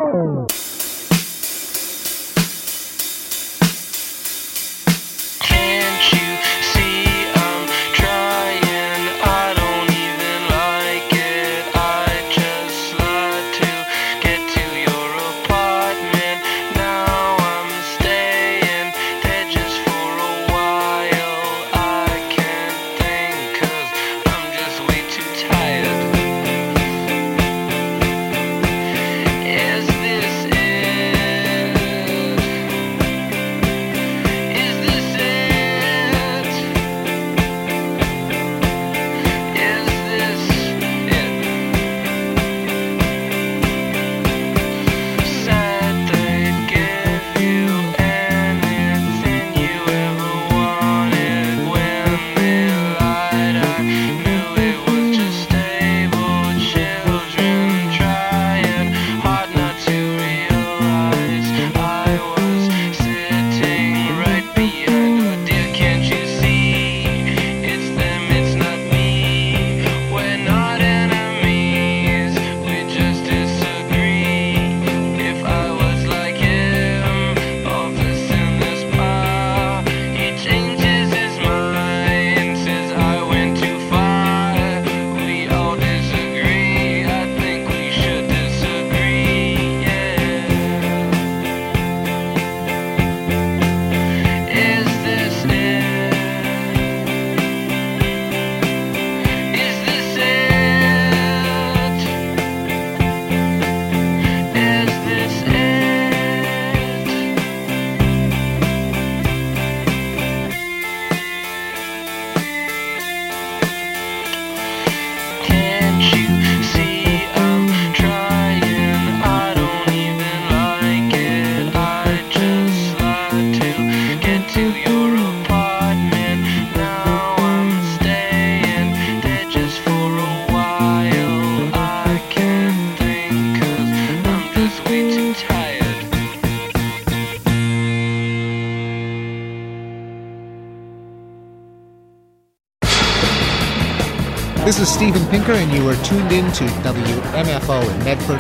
This is Steven Pinker, and you are tuned in to WMFO in Medford,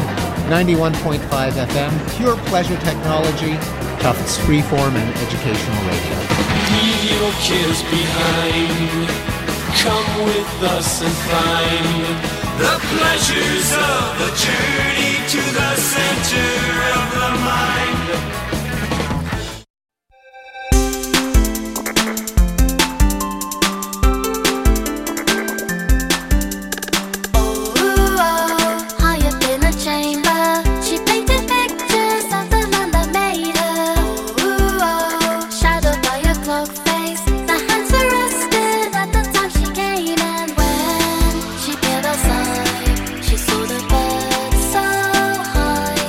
91.5 FM, pure pleasure technology, Tufts freeform and educational radio. Leave your cares behind. Come with us and find the pleasures of the journey to the center of the mind. She saw the birds so high.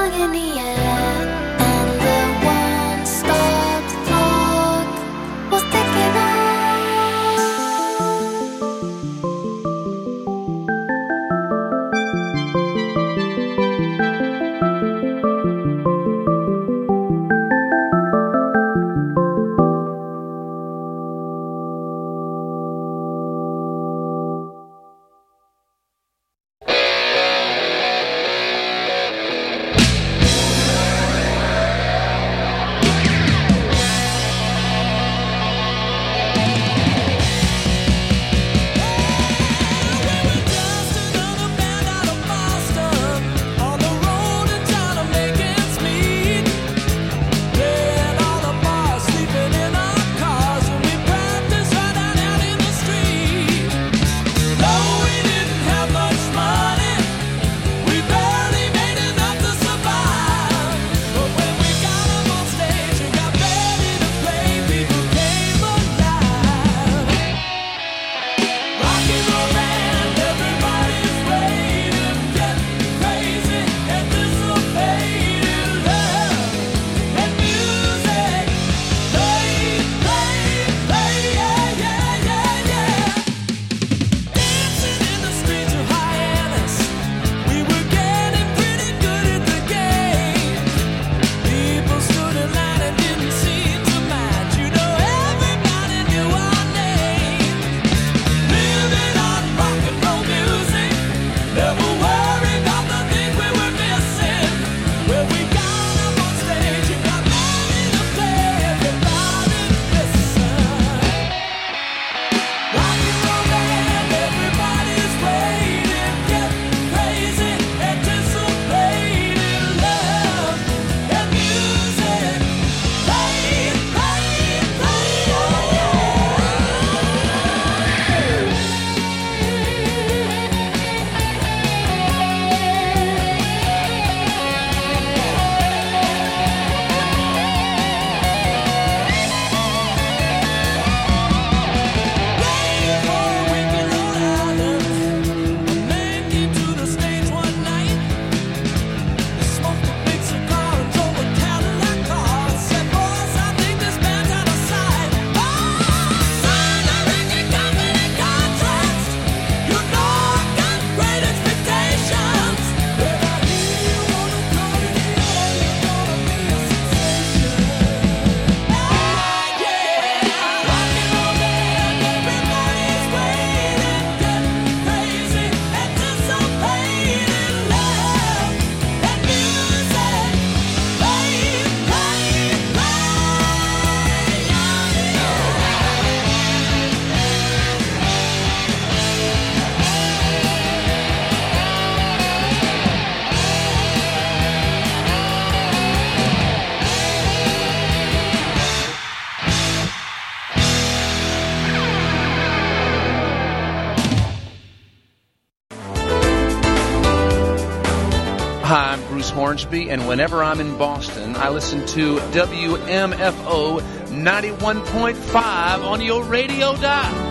hung in the air, and the one-stop clock was ticking on. Hi, I'm Bruce Hornsby, and whenever I'm in Boston, I listen to WMFO 91.5 on your radio dial.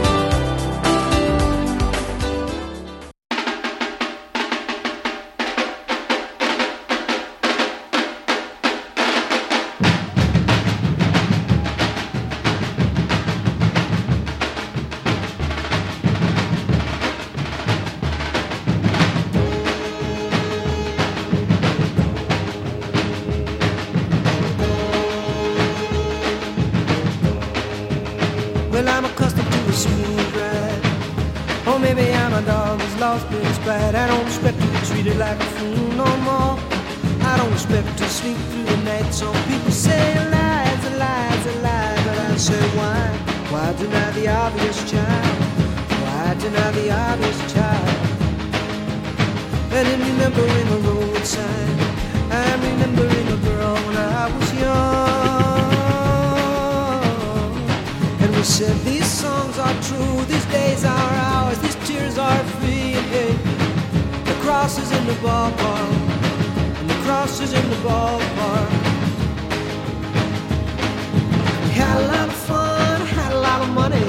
Well, I'm accustomed to a smooth ride. Or maybe I'm a dog who's lost his pride. I don't expect to be treated like a fool no more. I don't expect to sleep through the night. Some people say lies, a lie's a lie. But I say why? Why deny the obvious child? Why deny the obvious child? And in remembering a road sign, I'm remembering a girl when I was young. We said these songs are true, these days are ours, these tears are free. And hey, the cross is in the ballpark, and the cross is in the ballpark. We had a lot of fun, had a lot of money.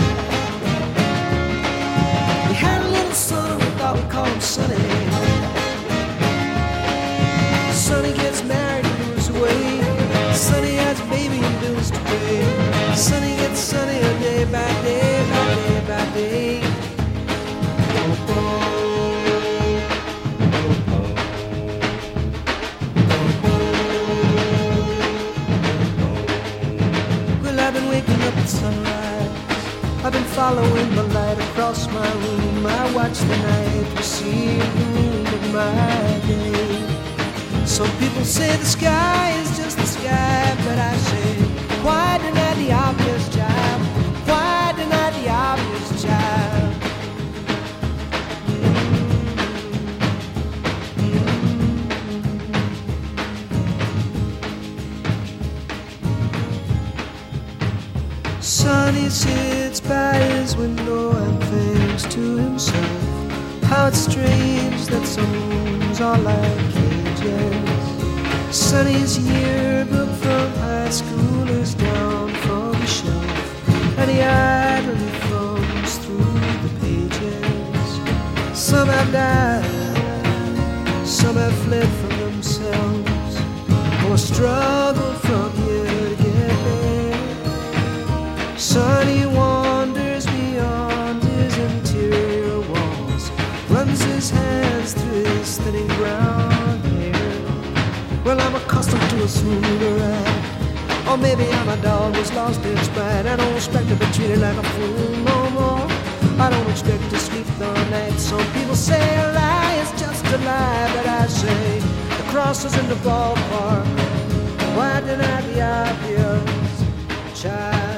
We had a little son, we thought we'd call him Sonny. waking up at sunrise. I've been following the light across my room. I watch the night receive the moon of my day. Some people say the sky is just the sky, but I say, why deny the obvious, child? Why deny the obvious, child? Sonny sits by his window and thinks to himself, how it's strange that some rooms are like cages. Sonny's yearbook from high school is down from the shelf, and he idly thumbs through the pages. Some have died, some have fled from themselves, or struggled from here to get there. Sonny wanders beyond his interior walls, runs his hands through his thinning brown hair. Well, I'm accustomed to a smoother ride, or maybe I'm a dog who's lost its pride. I don't expect to be treated like a fool no more. I don't expect to sleep the night. Some people say a lie is just a lie, but I say the cross is in the ballpark. Why deny the obvious, child?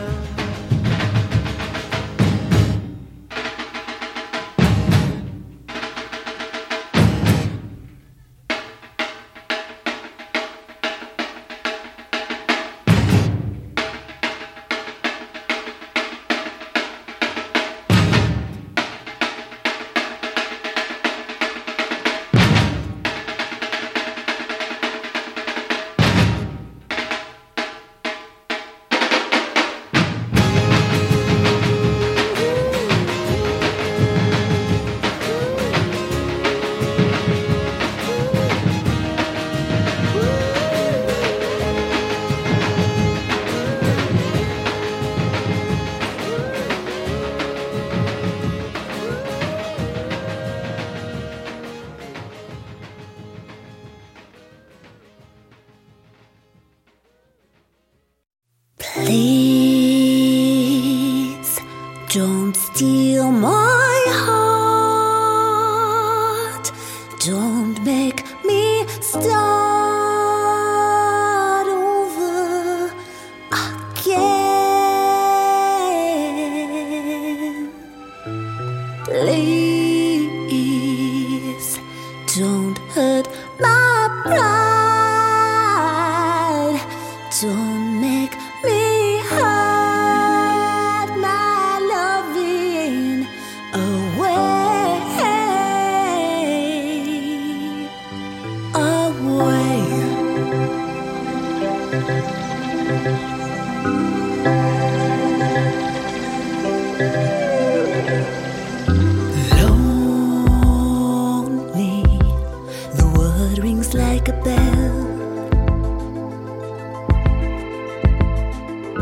Please don't steal my heart. Don't make me start over again. Please don't hurt my pride. Don't make me hide my loving away, away. Lonely, the word rings like a bell.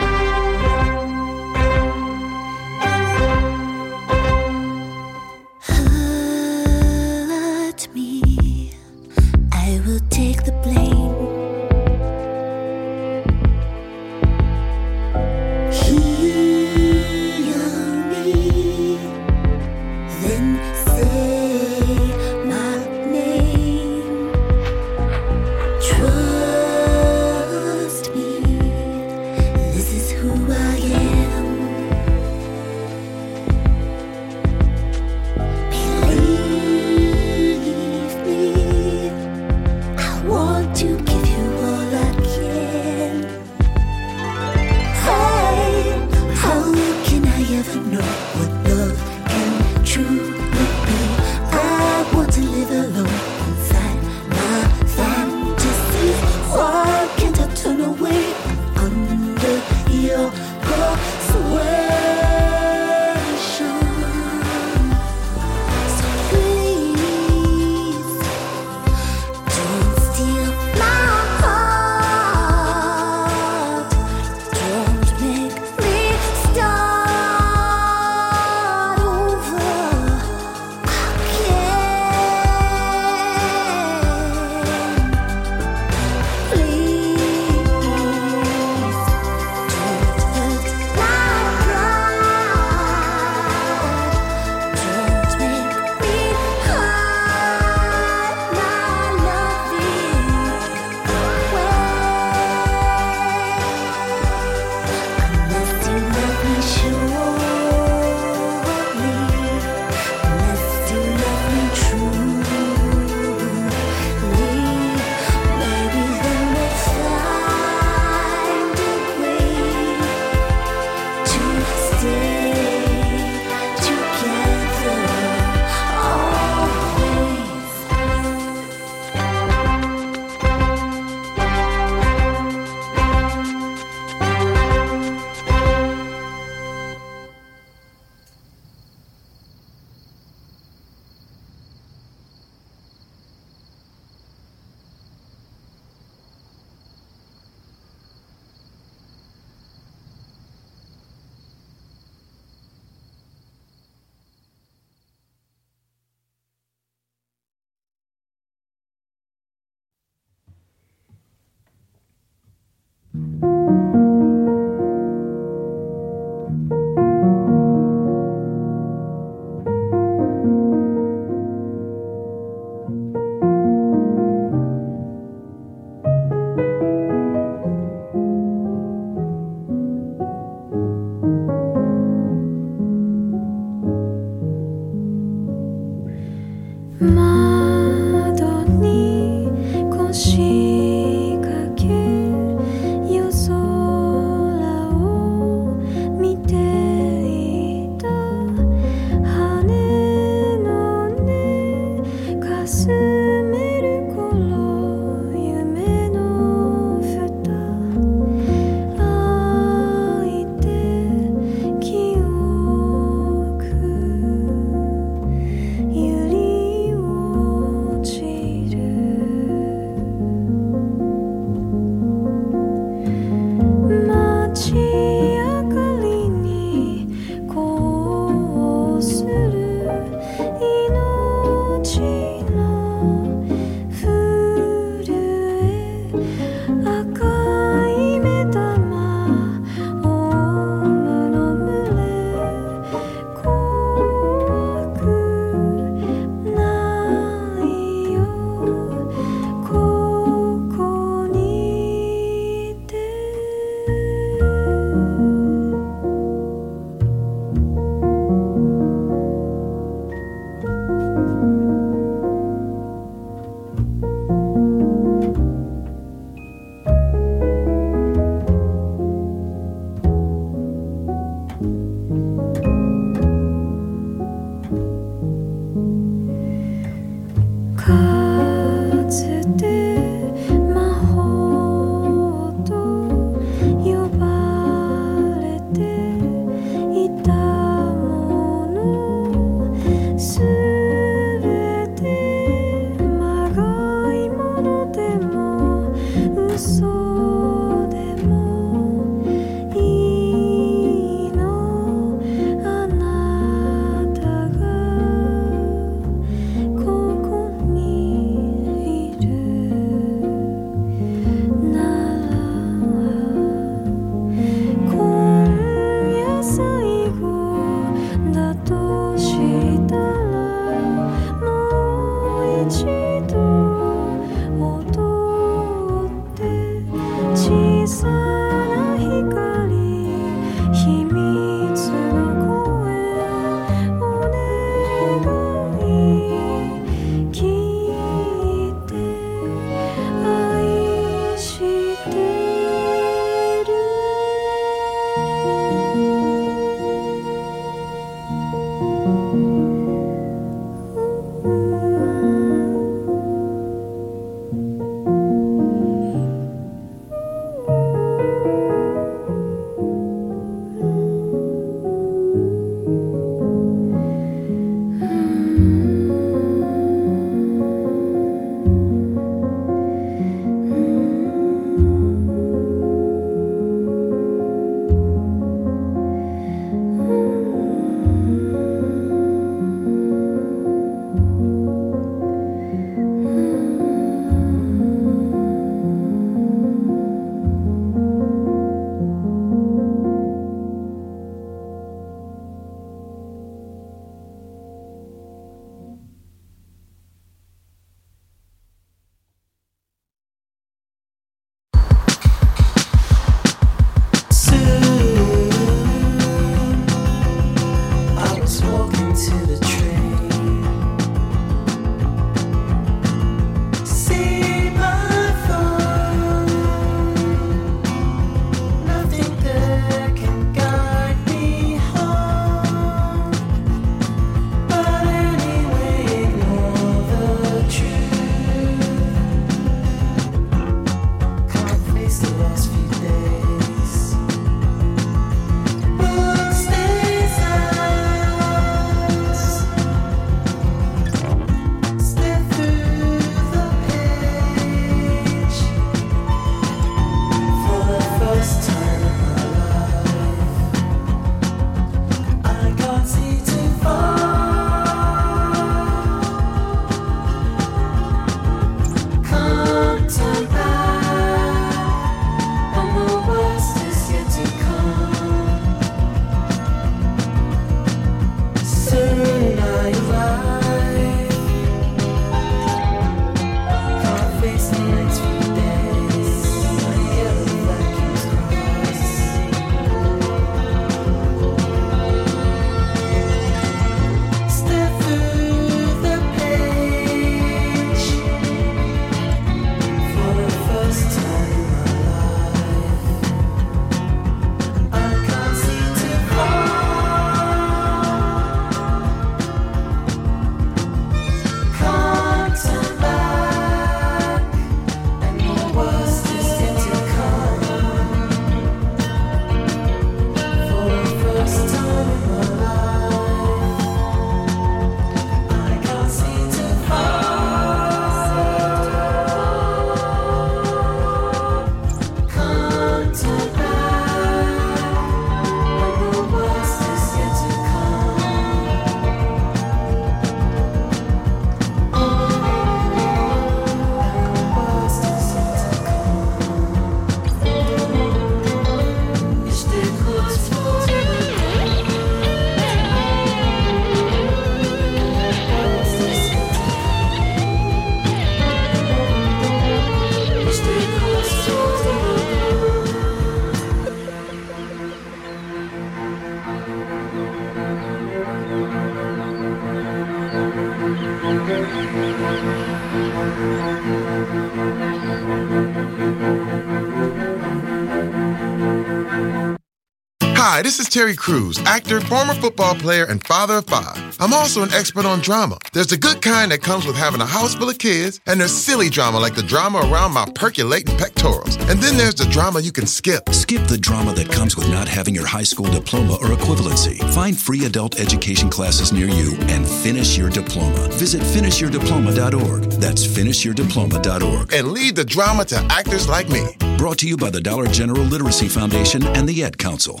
Hi, this is Terry Crews, actor, former football player, and father of 5. I'm also an expert on drama. There's the good kind that comes with having a house full of kids, and there's silly drama like the drama around my percolating pectorals. And then there's the drama you can skip. Skip the drama that comes with not having your high school diploma or equivalency. Find free adult education classes near you and finish your diploma. Visit finishyourdiploma.org. That's finishyourdiploma.org. And leave the drama to actors like me. Brought to you by the Dollar General Literacy Foundation and the Ed Council.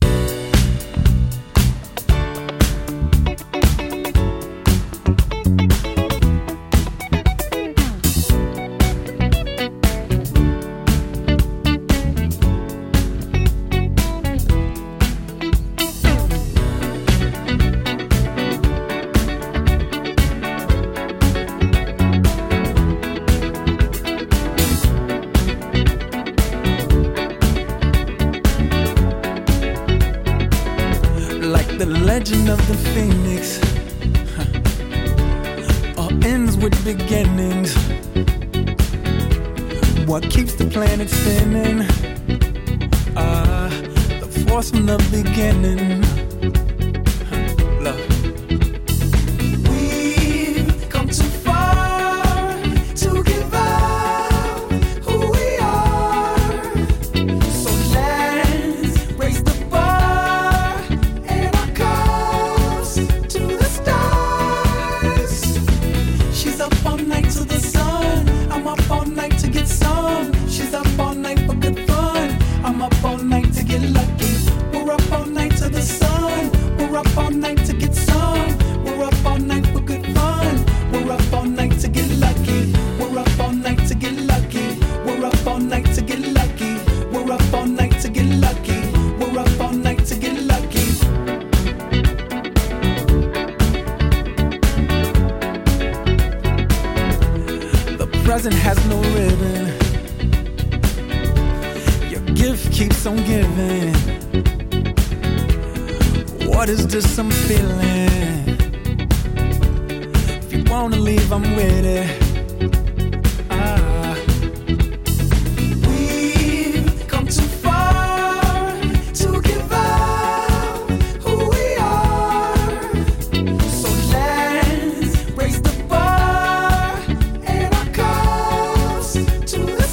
Legend of the Phoenix all ends with beginnings. What keeps the planet spinning? The force from the beginning. Love. We've come too far to give up who we are. So let's raise the bar and our cups to the stars. She's up all night to the sun. I'm up all night to get some. She's up all night for good fun. I'm up all night to get lucky. We're up all night to the sun. We're up all night to get some. We're up all night for good fun. We're up all night to get lucky. We're up all night to get lucky. We're up all night to get lucky. We're up all night to get lucky. We're up all night to get lucky. The present has no ribbon. Your gift keeps on giving. What is this I'm feeling? If you wanna leave, I'm with it. We've come too far to give up who we are. So let's raise the bar and our cups to the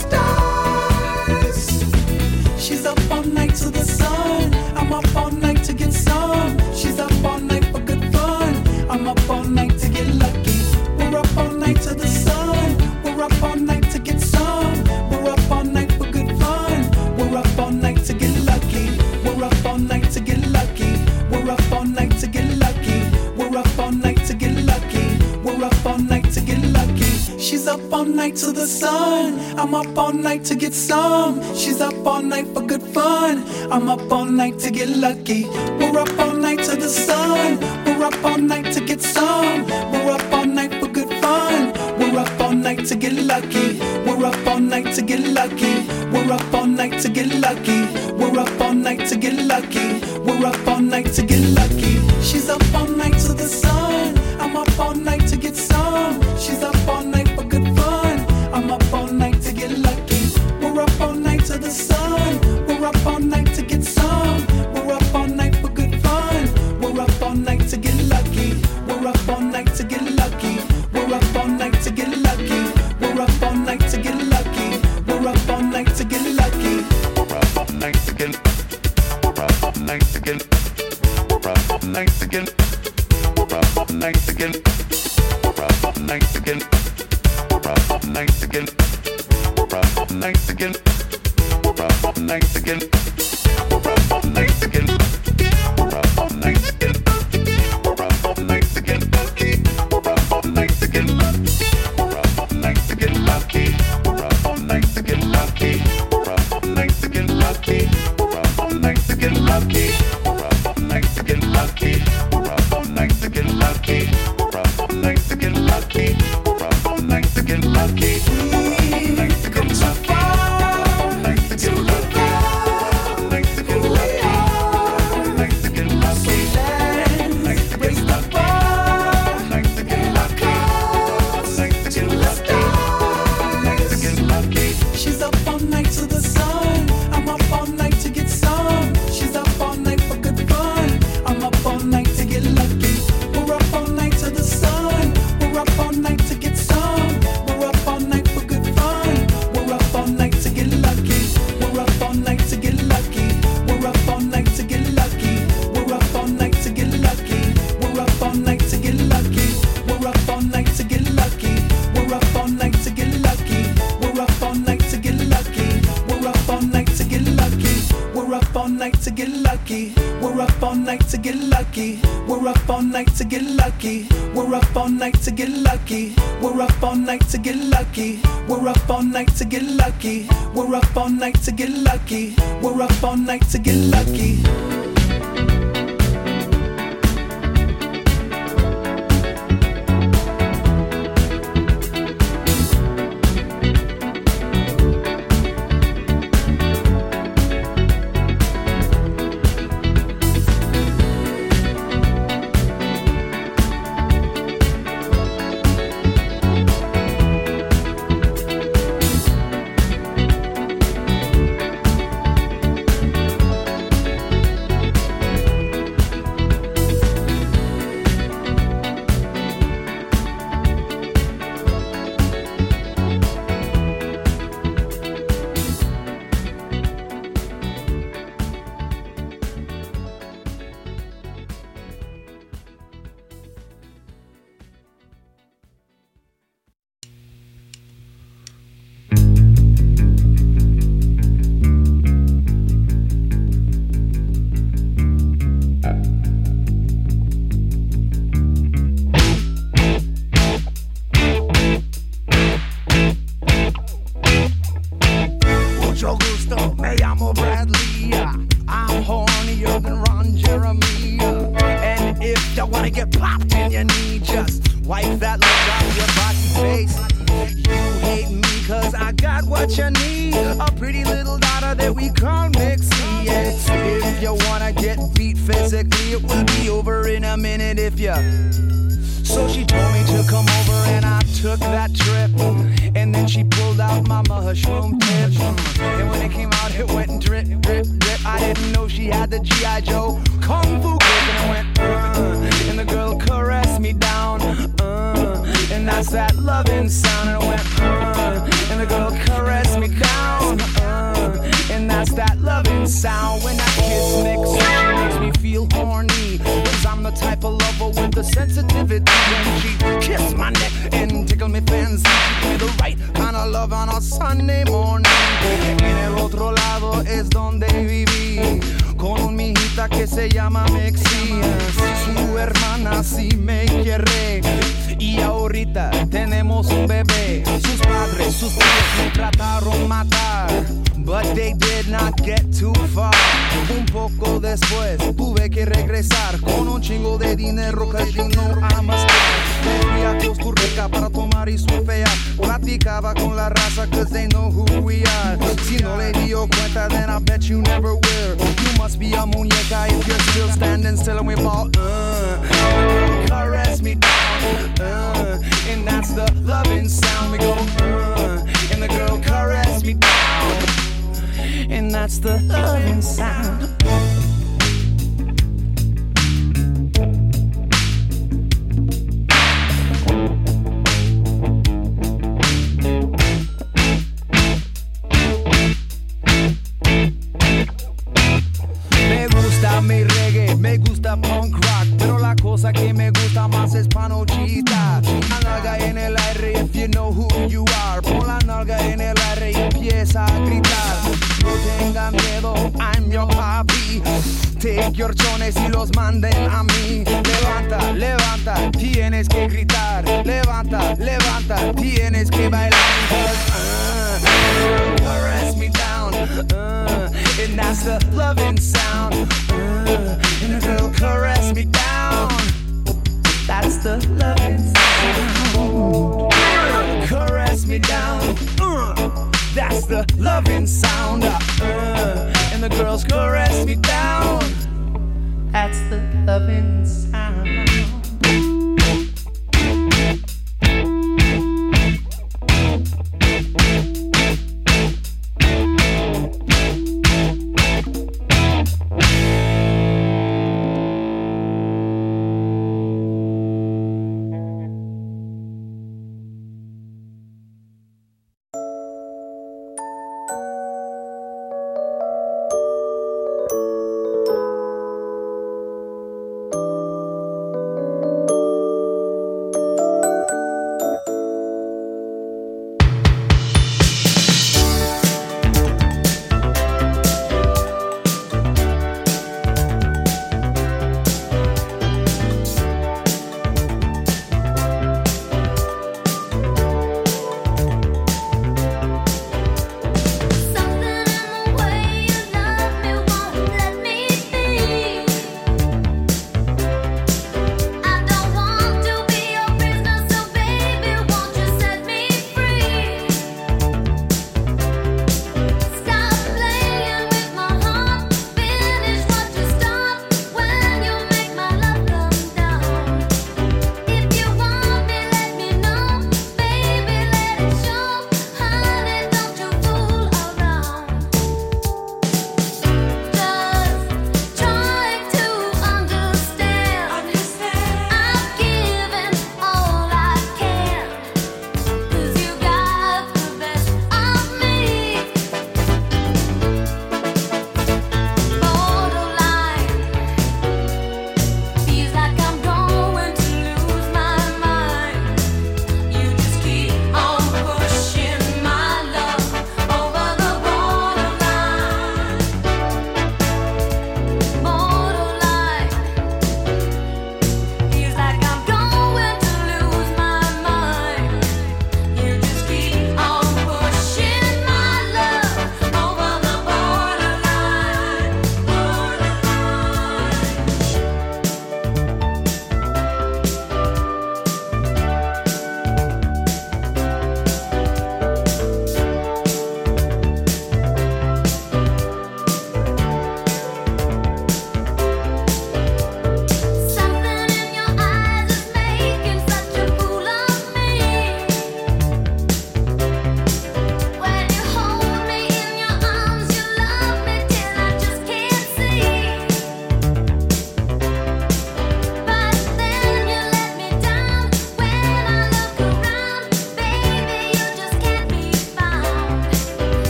stars. She's up all night to the sun. I'm up all night to get some. She's up all night for good fun. I'm up all night to get lucky. We're up all night to the sun. We're up all night to get some. We're up all night for good fun. We're up all night to get lucky. We're up all night to get lucky. We're up all night to get lucky. We're up all night to get lucky. We're up all night to get lucky. She's up all night to the sun. I'm up all night to get some. She's up all night for good fun. I'm up all night to get lucky. We're up all night to the sun. We're up all night to get some. We're up all night for good fun. We're up all night to get lucky. We're up all night to get lucky. We're up all night to get lucky. We're up all night to get lucky. We're up all night to get lucky. She's up all night to the sun. I'm up all night to get some. She's up all night for good fun. I'm up all night to get lucky. We're up all night to the sun. We're up all night to get some. We're up all night for good fun. We're up all night to get lucky. We're up all night to get lucky. We're up all night to get lucky. We're up all night to get lucky. We're up all night to get lucky. We're up all night to get. We're up all night to get. We're up all night to get. We're up all night to get. We're up all night to get. We're up all night to get. We're up all night to get. We're up all night to get. We're up all night to get. We're up all night to get. We're up all night to get. We're up all night to get. We're up all night to get lucky. We're up all night to get lucky. We're up all night to get lucky. We're up all night to get lucky. We're up all night to get lucky. We're up all night to get lucky. We're up all night to get lucky. We're up all night to get lucky. Come too far to get lucky. Night to get lucky. Night to get lucky. Night to get lucky. Night to get lucky. Night to lucky. We're up all night to get lucky. We're up all night to get lucky. We're up all night to get lucky. We're up all night to get lucky. We're up all night to get lucky. We're up all night to get lucky. We're up all night to get lucky.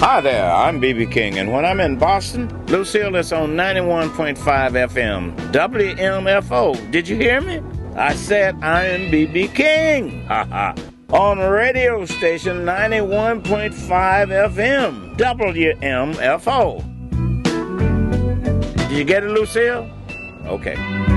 Hi there, I'm B.B. King, and when I'm in Boston, Lucille is on 91.5 FM, WMFO. Did you hear me? I said I am B.B. King. On radio station 91.5 FM, WMFO. Did you get it, Lucille? Okay.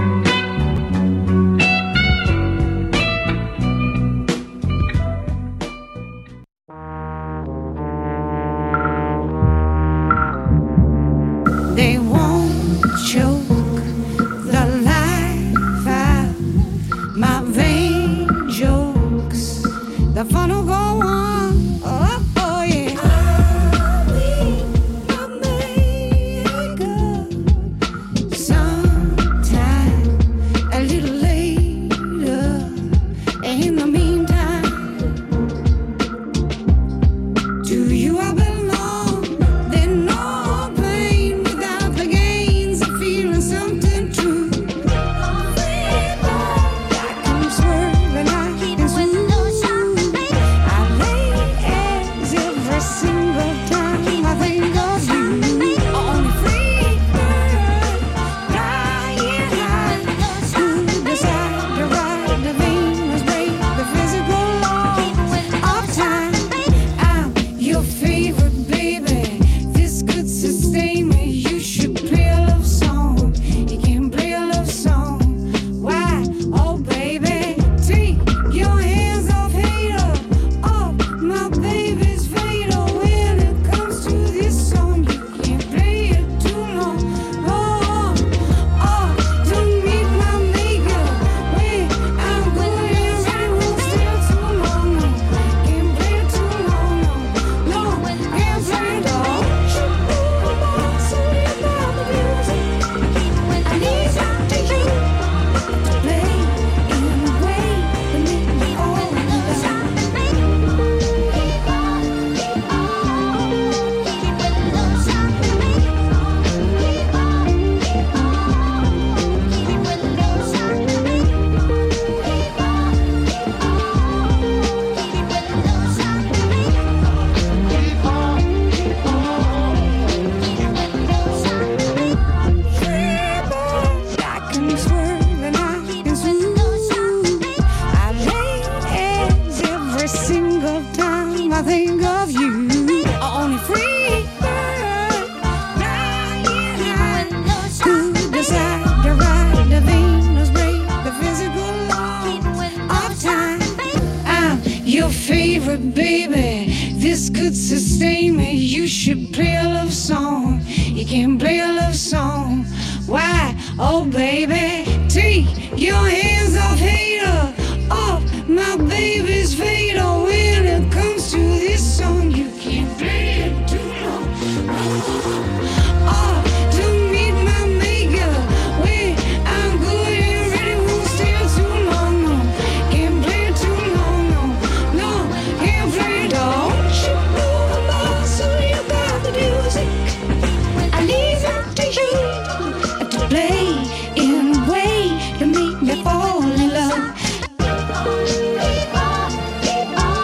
They won't choke the life out my vain jokes. The fun will go on. Oh, oh yeah. I'll be my makeup sometime a little later. In the meantime, to you I belong. There's no pain without the gains of feeling something true. I can swerve and I can swing. I lay eggs every single time I think of you. On a free bird, flying high. Who decide to ride the Venus break the physical laws of time? I'm your favorite baby. This could sustain me. You should play a love song. You can play a love song. Why? Oh baby, take your hands off hater. Oh, my baby's fatal. When it comes to this song, you can't play it too long. Oh, oh, don't meet my maker. When I'm good and ready, won't stay too long. No, can't play it too long. No, can't play it all. So about the music, I need something to play in a way that make me all I can swerve and I can swing. I lay eggs every single time I think of you. Only free bird, flying high. Who decide to ride the Venus break the physical law of time? I'm your favorite baby. This could sustain me. You should play a love song. You can play a love song. Why? Oh baby, take your hands off hater. Off my baby's fatal. When it comes to this song, you can't play it too long. Oh, don't meet my maker. When I'm good and ready, won't stay too long. No, can't play it too long. No, no, can't play it all. So you got the music. I leave it to you to play in a way to make me fall in love.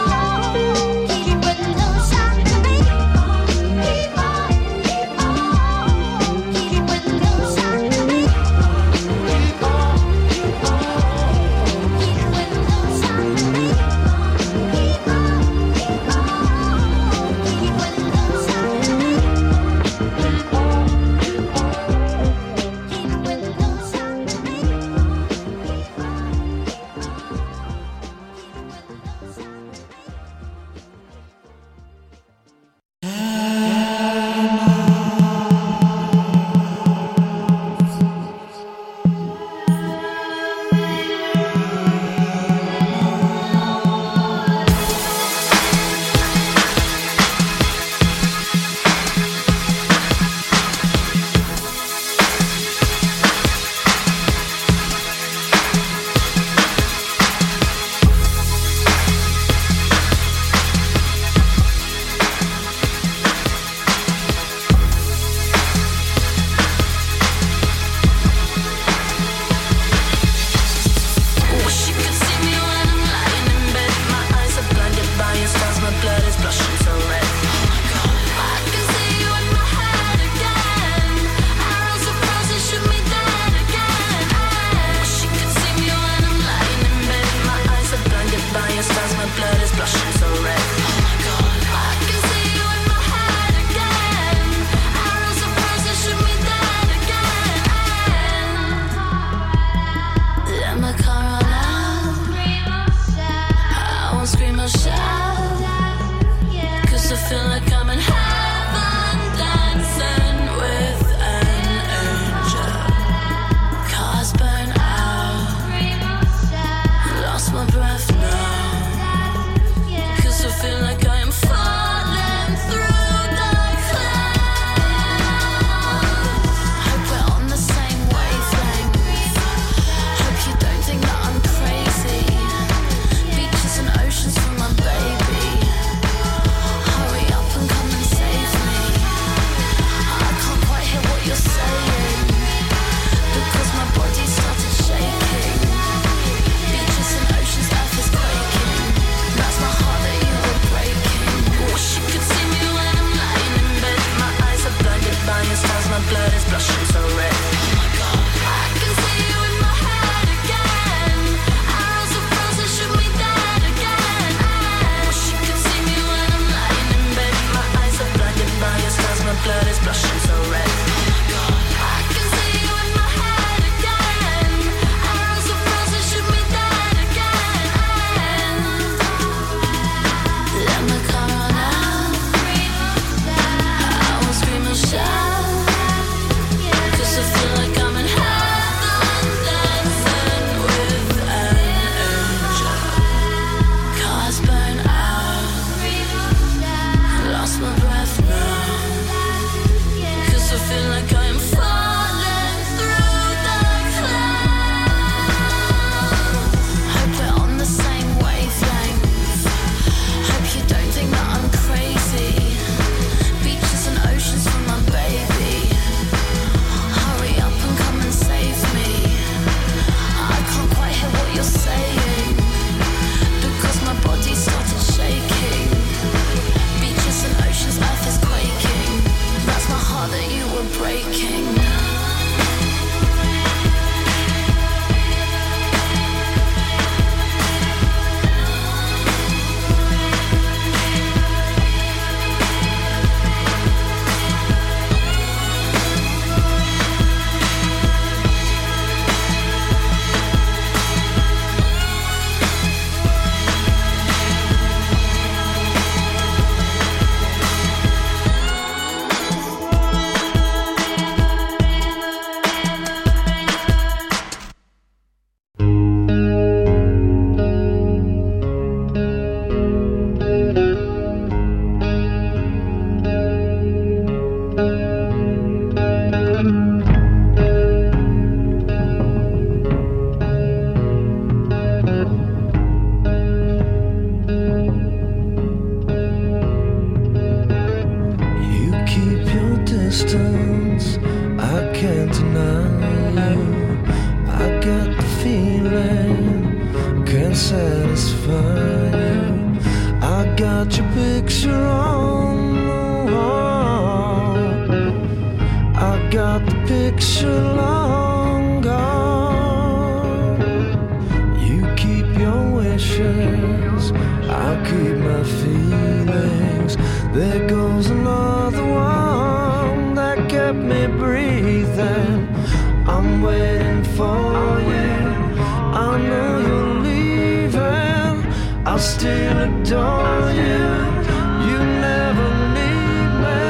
picture long gone. You keep your wishes, I'll keep my feelings. There goes another one that kept me breathing. I'm waiting for you. I know you're leaving. I'll still adore you. You never leave me.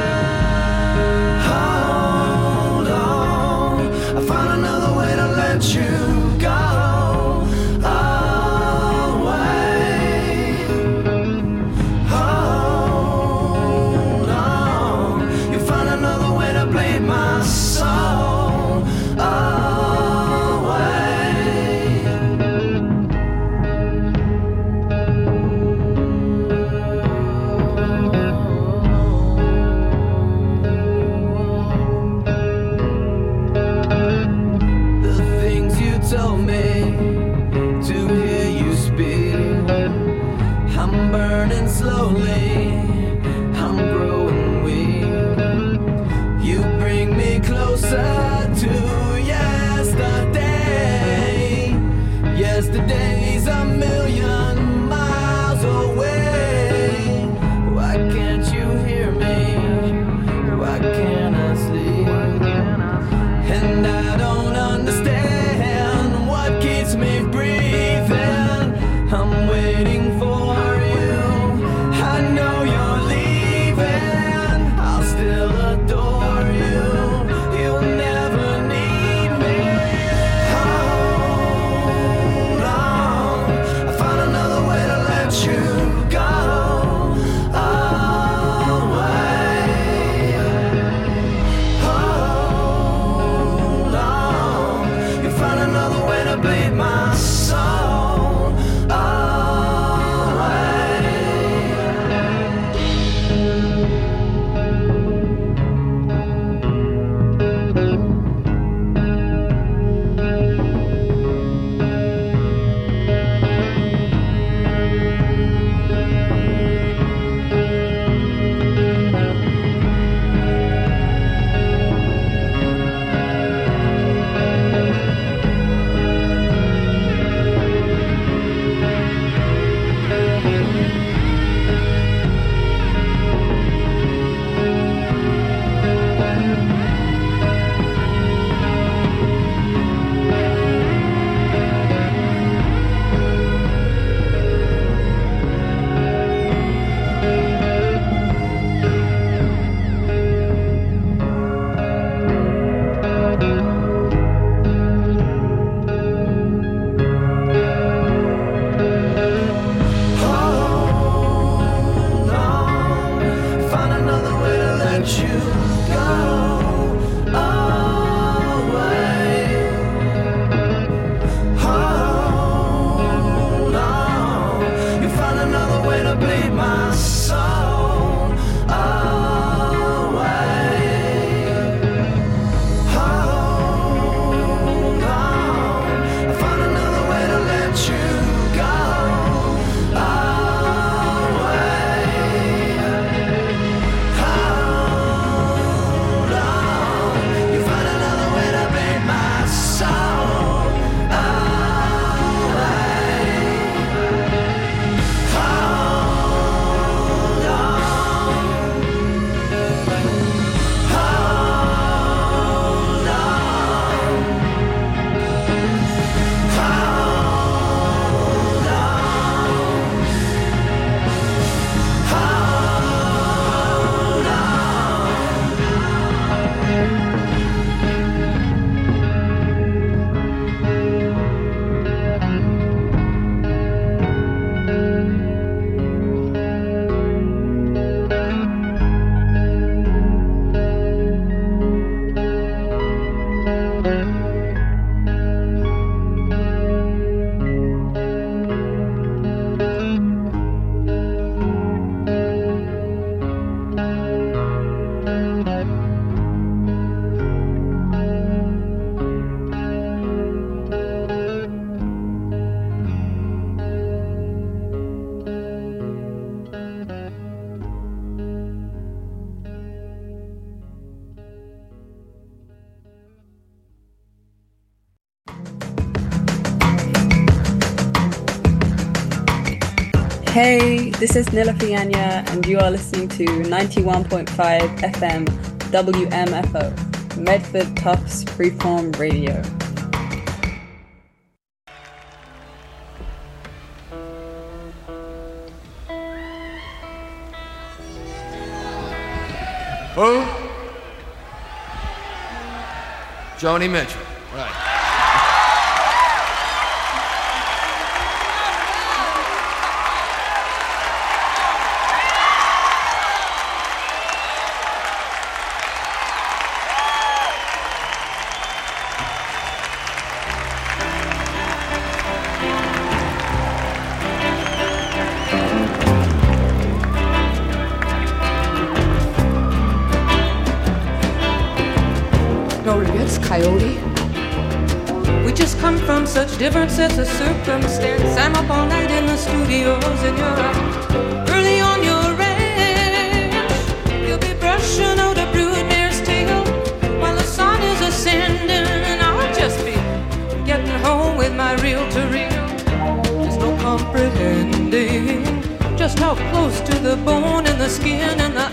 Hold on, I found another way to let you go. Away. Hold on, you found another way to bleed my soul away. Hey, this is Nila Fianya, and you are listening to 91.5 FM WMFO, Medford Tufts Freeform Radio. Who? Joni Mitchell. Right. No regrets, Coyote. We just come from such different sets of circumstance. I'm up all night in the studios and you're up early on your ranch. You'll be brushing out a broodmare's tail while the sun is ascending, and I'll just be getting home with my reel-to-reel. There's no comprehending just how close to the bone and the skin and the